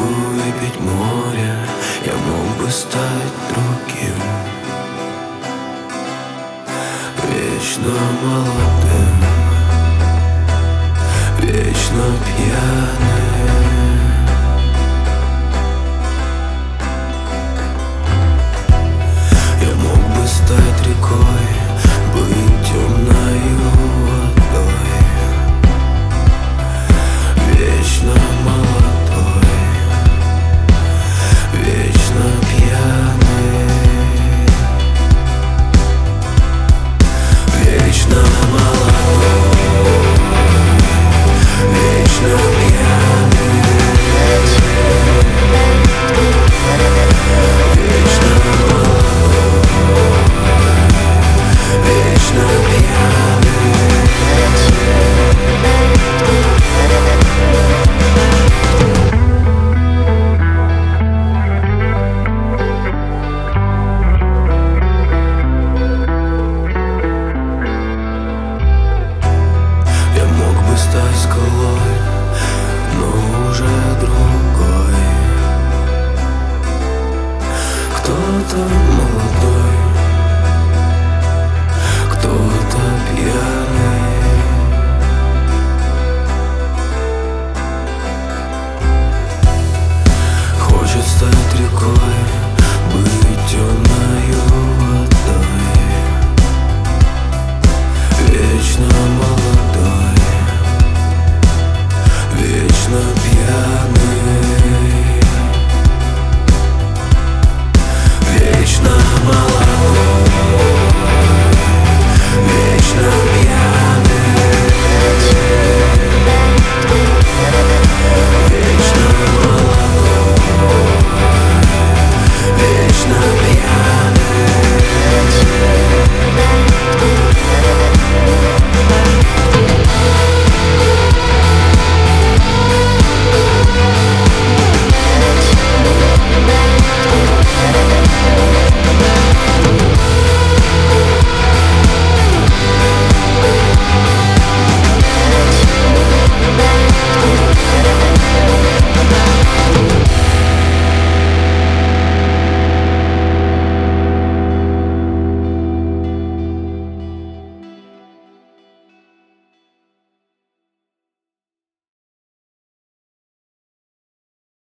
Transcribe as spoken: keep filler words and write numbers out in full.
выпить море, я мог бы стать другим, вечно молодым, вечно пьяным. Я мог бы стать рекой, быть темною водой, вечно молодой, вечно пьяный, вечно молодой, вечно пьяный, вечно молодой, вечно пьяный. Я мог бы стать скалой, но уже другой. Кто-то молодой, кто-то пьяный. Хочет стать рекой,